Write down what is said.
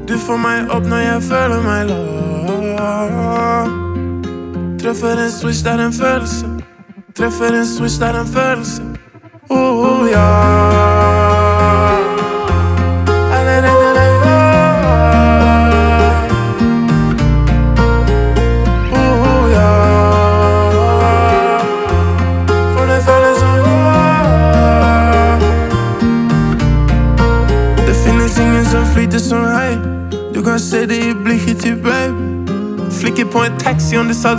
Du får meg opp når jeg føler meg lav. Treffer en switch, det er en følelse. Treffer en switch, det er en følelse. Ja. Som hei. Du kan se det i blikket til baby. Flikker på en taxi om det sa